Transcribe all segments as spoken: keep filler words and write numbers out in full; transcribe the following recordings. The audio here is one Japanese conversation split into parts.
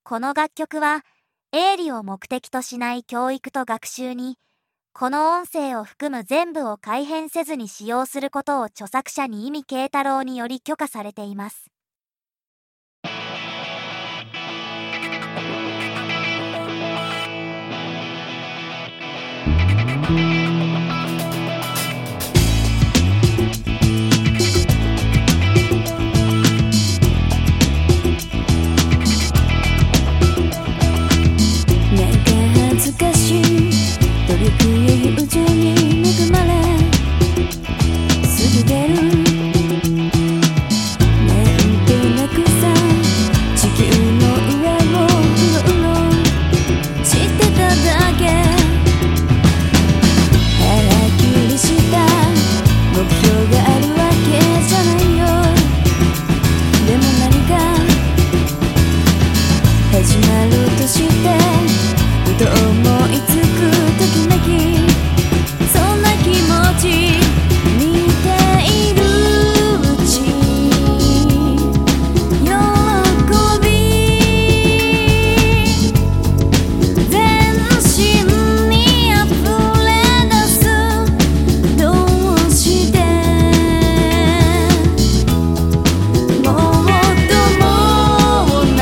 この楽曲は営利を目的としない教育と学習に、この音声を含む全部を改変せずに使用することを著作者に意味慶太郎により許可されています。 恥ずかしいトリックや友情に恵まれ過ぎてるなんとなくさ地球の上をうろうろしてただけ腹切りした目標があるわけじゃないよ。でも何か始まろうとしてと思いつくときめき、そんな気持ち見ているうち喜び全身にあふれ出す。どうしてもっともな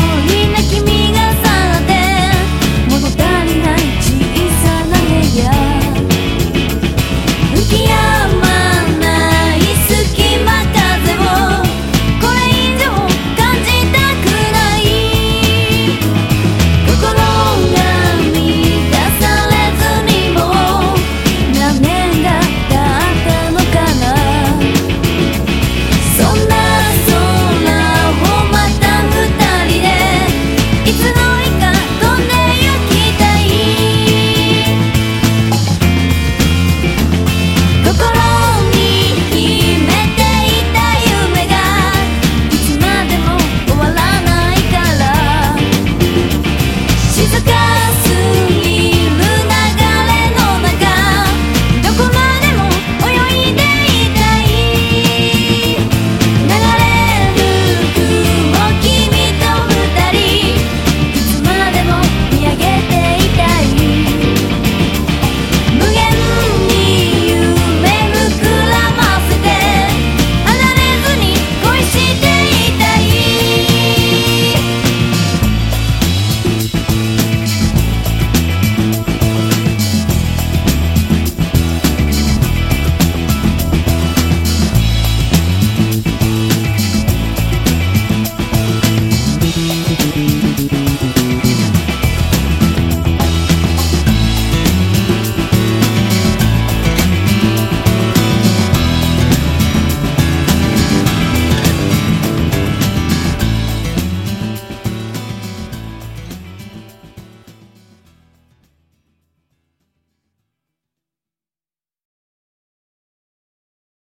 Yeah